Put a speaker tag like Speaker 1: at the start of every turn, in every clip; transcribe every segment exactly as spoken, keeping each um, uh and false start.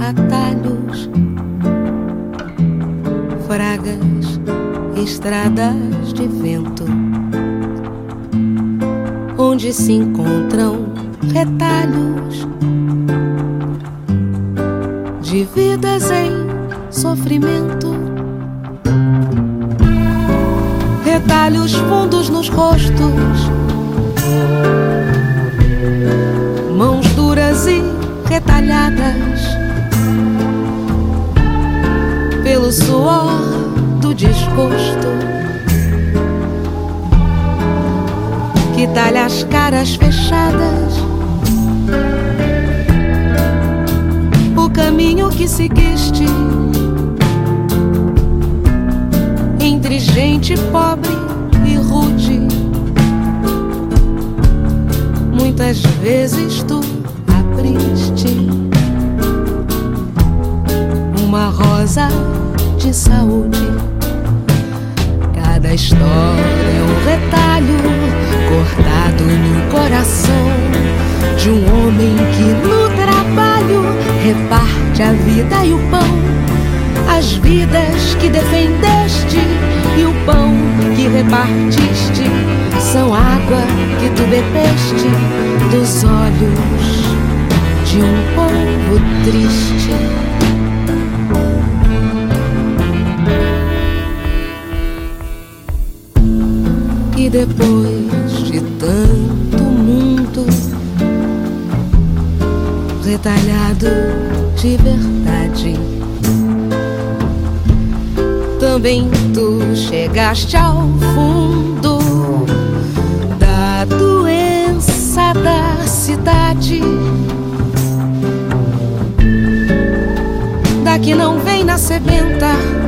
Speaker 1: atalhos, fragas, estradas de vento, onde se encontram retalhos de vidas em sofrimento, retalhos fundos nos rostos, mãos duras e retalhadas pelo suor do desgosto que talha as caras fechadas. O caminho que seguiste entre gente pobre e rude, muitas vezes tu abriste uma rosa de saúde. Cada história é um retalho cortado no coração de um homem que no trabalho reparte a vida e o pão, as vidas que defendeste e o pão que repartiste são água que tu bebeste dos olhos de um povo triste. E depois de tanto mundo retalhado de verdade, também tu chegaste ao fundo da doença da cidade, da que não vem na sebenta,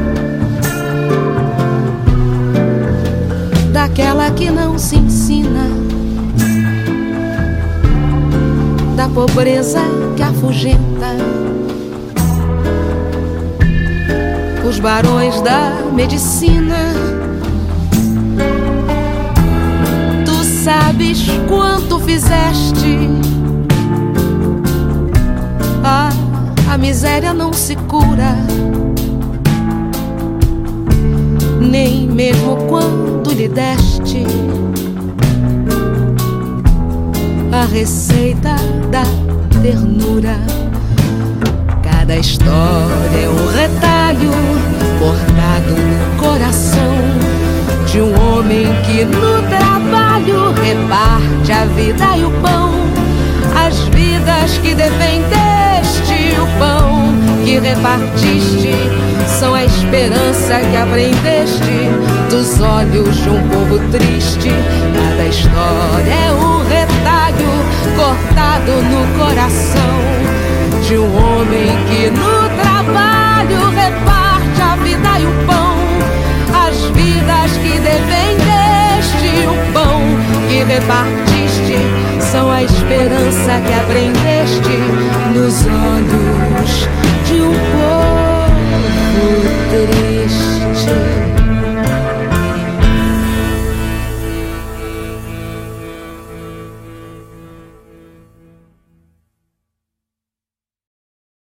Speaker 1: daquela que não se ensina, da pobreza que afugenta os barões da medicina. Tu sabes quanto fizeste. Ah, a miséria não se cura, nem mesmo quando lhe deste a receita da ternura. Cada história é um retalho cortado no coração de um homem que no trabalho reparte a vida e o pão, as vidas que defendeste, o pão que repartiste são a esperança que aprendeste dos olhos de um povo triste. Cada história é um retalho cortado no coração de um homem que no trabalho reparte a vida e o pão, as vidas que defendeste, o pão que repartiste são a esperança que aprendeste nos olhos